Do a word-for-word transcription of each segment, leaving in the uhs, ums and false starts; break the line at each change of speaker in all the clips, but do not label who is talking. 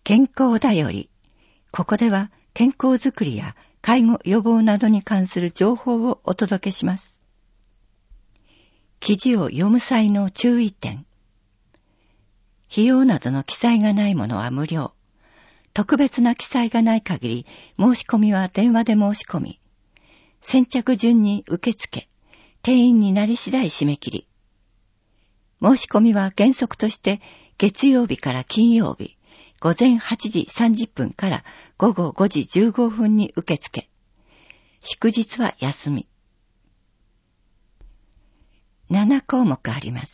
健康だより。ここでは健康づくりや介護予防などに関する情報をお届けします。記事を読む際の注意点。費用などの記載がないものは無料。特別な記載がない限り、申し込みは電話で申し込み、先着順に受付、定員になり次第締め切り。申し込みは原則として月曜日から金曜日、午前はちじさんじゅっぷんから午後ごじじゅうごふんに受付。祝日は休み。ななこうもくあります。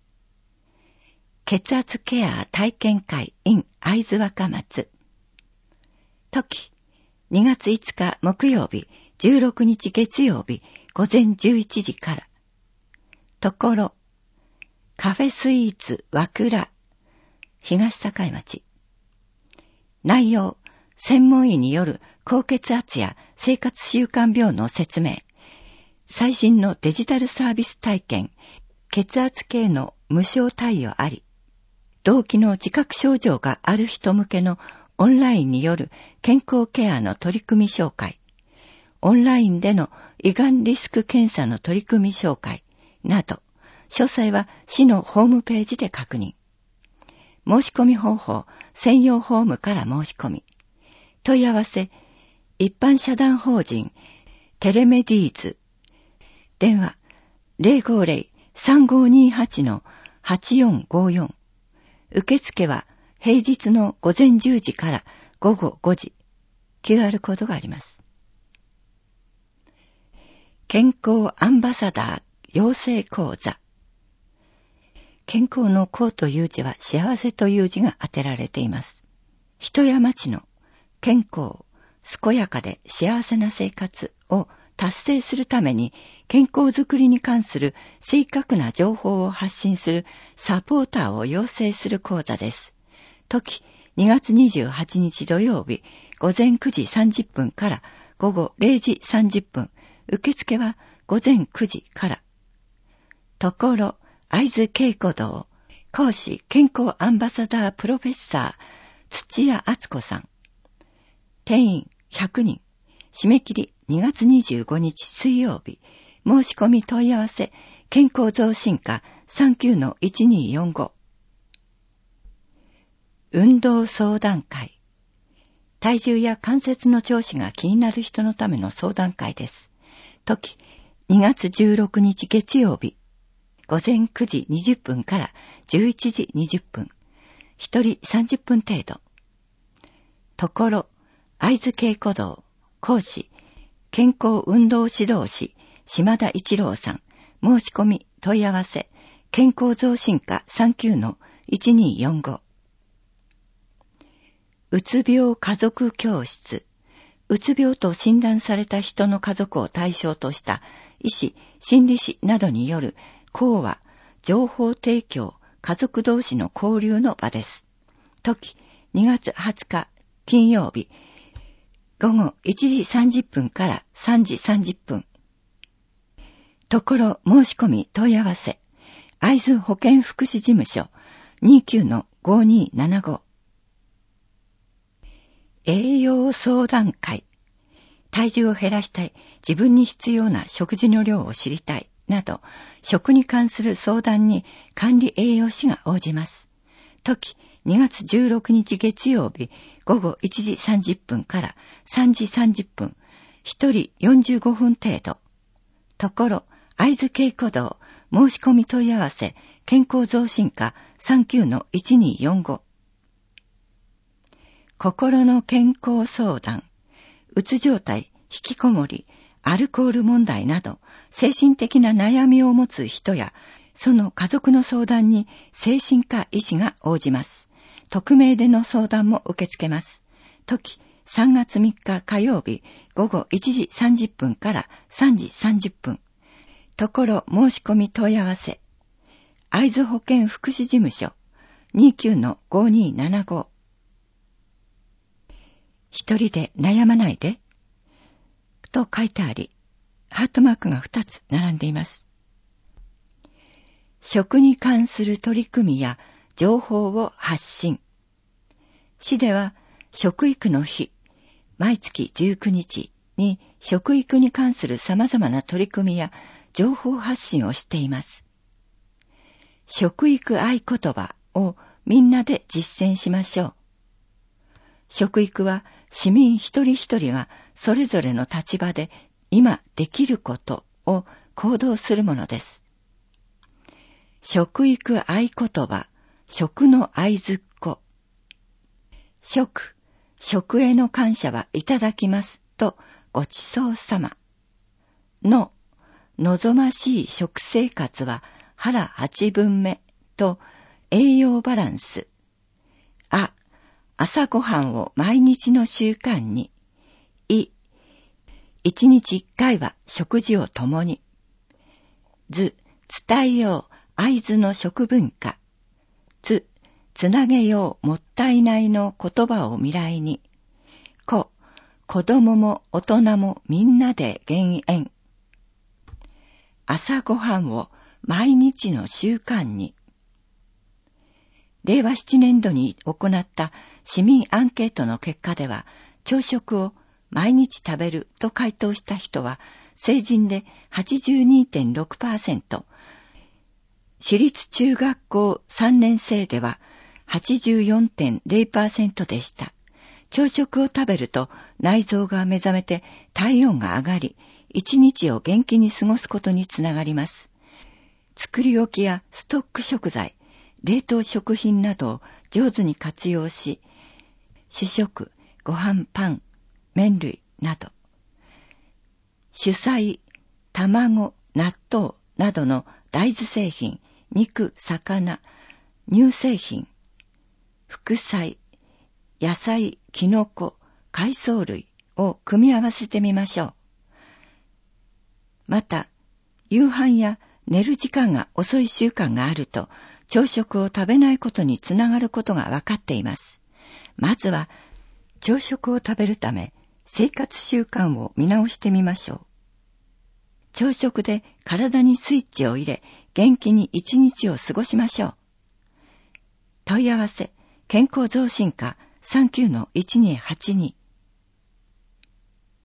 血圧ケア体験会 in 会津若松。時、にがついつか木曜日、じゅうろくにち月曜日、午前じゅういちじから。ところ、カフェスイーツ和倉、東境町。内容、専門医による高血圧や生活習慣病の説明。最新のデジタルサービス体験、血圧計の無償貸与あり。同期の自覚症状がある人向けのオンラインによる健康ケアの取り組み紹介。オンラインでの胃がんリスク検査の取り組み紹介など、詳細は市のホームページで確認。申し込み方法、専用ホームから申し込み。問い合わせ、一般社団法人、テレメディーズ。電話、ゼロごゼロ さんごにはち はちよんごよん。受付は平日の午前じゅうじから午後ごじ。キューアール コードがあります。健康アンバサダー養成講座。健康の康という字は幸せという字が当てられています。人や町の健康、健やかで幸せな生活を達成するために健康づくりに関する正確な情報を発信するサポーターを養成する講座です。時、にがつにじゅうはちにち土曜日、午前くじさんじゅっぷんから午後れいじさんじゅっぷん。受付は午前くじから。ところ、会津稽古堂、講師健康アンバサダープロフェッサー、土屋敦子さん。定員ひゃくにん。締め切りにがつにじゅうごにち水曜日。申し込み問い合わせ、健康増進課 さんきゅうのいちにーよんご。運動相談会。体重や関節の調子が気になる人のための相談会です。時、にがつじゅうろくにち月曜日。午前くじにじゅっぷんからじゅういちじにじゅっぷん。一人さんじゅっぷん程度。ところ、会津稽古堂、講師、健康運動指導士、島田一郎さん。申し込み、問い合わせ、健康増進課 さんきゅうのいちにーよんご。うつ病家族教室。うつ病と診断された人の家族を対象とした医師、心理師などによる講話、情報提供、家族同士の交流の場です。時、にがつはつか金曜日、午後いちじさんじゅっぷんからさんじさんじゅっぷん。ところ申し込み問い合わせ、会津保健福祉事務所 にじゅうきゅうのごにーななご。栄養相談会。体重を減らしたい、自分に必要な食事の量を知りたい、など、食に関する相談に管理栄養士が応じます。時、にがつじゅうろくにち月曜日、午後いちじさんじゅっぷんからさんじさんじゅっぷん、一人よんじゅうごふん程度。ところ、会津稽古堂、申し込み問い合わせ、健康増進課 さんきゅうのいちにーよんご。心の健康相談、うつ状態、引きこもり、アルコール問題など、精神的な悩みを持つ人や、その家族の相談に精神科医師が応じます。匿名での相談も受け付けます。時、さんがつみっか火曜日、午後いちじさんじゅっぷんからさんじさんじゅっぷん。ところ申し込み問い合わせ、会津保健福祉事務所 にじゅうきゅうのごにーななご。一人で悩まないでと書いてあり、ハートマークがふたつ並んでいます。食に関する取り組みや情報を発信。 市では食育の日、毎月じゅうくにちに食育に関する様々な取り組みや情報発信をしています。食育合言葉をみんなで実践しましょう。食育は市民一人一人がそれぞれの立場で今できることを行動するものです。食育合言葉、食の合図っ子。食、食への感謝はいただきますとごちそうさま。の、望ましい食生活は腹八分目と栄養バランス。あ、朝ごはんを毎日の習慣に。い、一日一回は食事を共に。ず、伝えよう会津の食文化。つ、つなげようもったいないの言葉を未来に。こ、子供も大人もみんなで減塩。朝ごはんを毎日の習慣に。れいわななねんどに行った市民アンケートの結果では、朝食を毎日食べると回答した人は成人で はちじゅうにてんろくパーセント、私立中学校さんねん生では はちじゅうよんてんれいパーセント でした。朝食を食べると内臓が目覚めて体温が上がり、一日を元気に過ごすことにつながります。作り置きやストック食材、冷凍食品などを上手に活用し、主食、ご飯、パン、麺類など、主菜、卵、納豆などの大豆製品、肉、魚、乳製品、副菜、野菜、キノコ、海藻類を組み合わせてみましょう。また、夕飯や寝る時間が遅い習慣があると、朝食を食べないことにつながることが分かっています。まずは、朝食を食べるため、生活習慣を見直してみましょう。朝食で体にスイッチを入れ、元気に一日を過ごしましょう。問い合わせ、健康増進課 さんきゅうのいちにーはちに